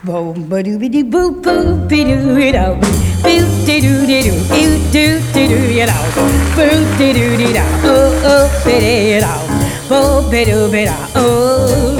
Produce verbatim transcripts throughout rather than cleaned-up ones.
Boom, ba doo doo boo boo be doo it out. Boo doo doo doo doo doo doo doo doo it out. Boo doo doo doo da oh oh be it out. Boo be doo be da oh.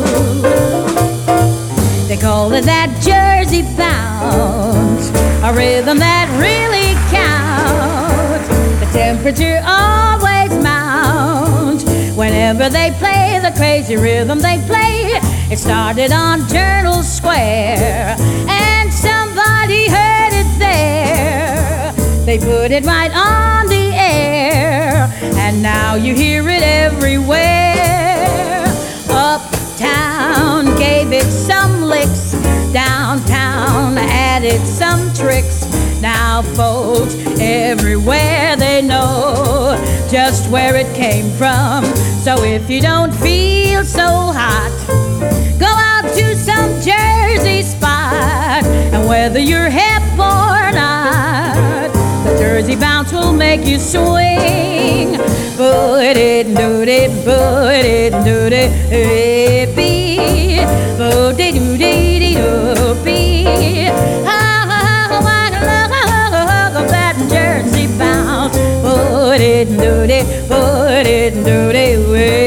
They call it that Jersey bounce, a rhythm that really counts. The temperature always mounts whenever they play the crazy rhythm they play. It started on Journal Square, and somebody heard it there. They put it right on the air, and now you hear it everywhere. Uptown gave it some licks, downtown added some tricks. Now folks everywhere, they know just where it came from. So if you don't feel so hot, go out to some Jersey spot, and whether you're hip or not, the Jersey bounce will make you swing. Put it, do it, put it, do it, be, put it, do it, be. How I love that Jersey bounce. Put it, do it, put it, do it,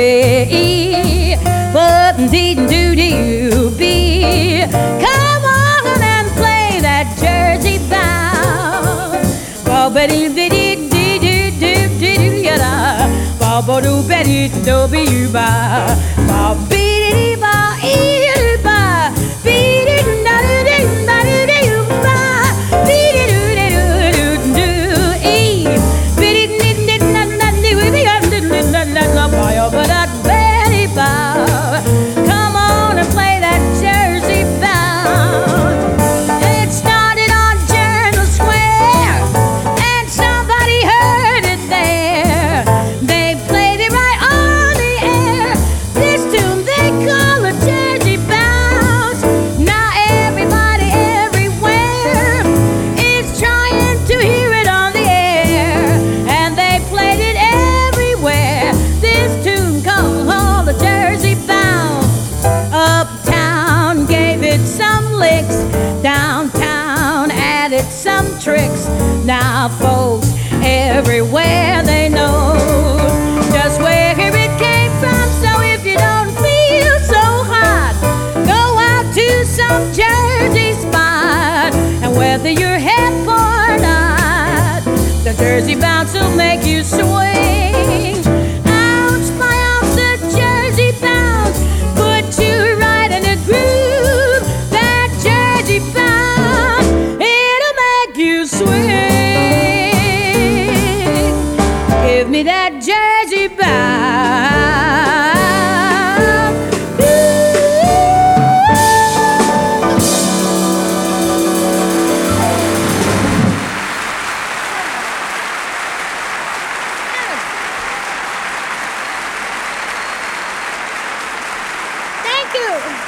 put it, do it, be. Come on and play that Jersey bounce. Ba-ba-dee, dee, dee, dee, dee, dee, ya-da. Ba-ba-doo, ba-dee, do-be, ba. Ba-be-dee, ba, ee, ba. Be-dee, da-dee, ba-dee, ba. Be-dee, doo-dee, doo-doo, ee. Be-dee, dee, da, da, dee, dee, da, da, da, da, ba, ba, da, ba-dee, ba. Come on and play that Jersey bounce. It started on Journal Square, and somebody heard it there. They played it right on the air. This tune they call a Jersey bounce. Now everybody everywhere is trying to hear it on the air, and they played it everywhere. This tune called the Jersey bounce. Uptown gave it some licks, downtown added some tricks. Now folks everywhere, they know just where it came from. So if you don't feel so hot, go out to some Jersey spot, and whether you're hip or not, the Jersey bounce will make you swing. Ounce by ounce, the Jersey bounce put you right in the groove. That Jersey bounce, it'll make you swing. Give me that Jersey bounce. Thank you.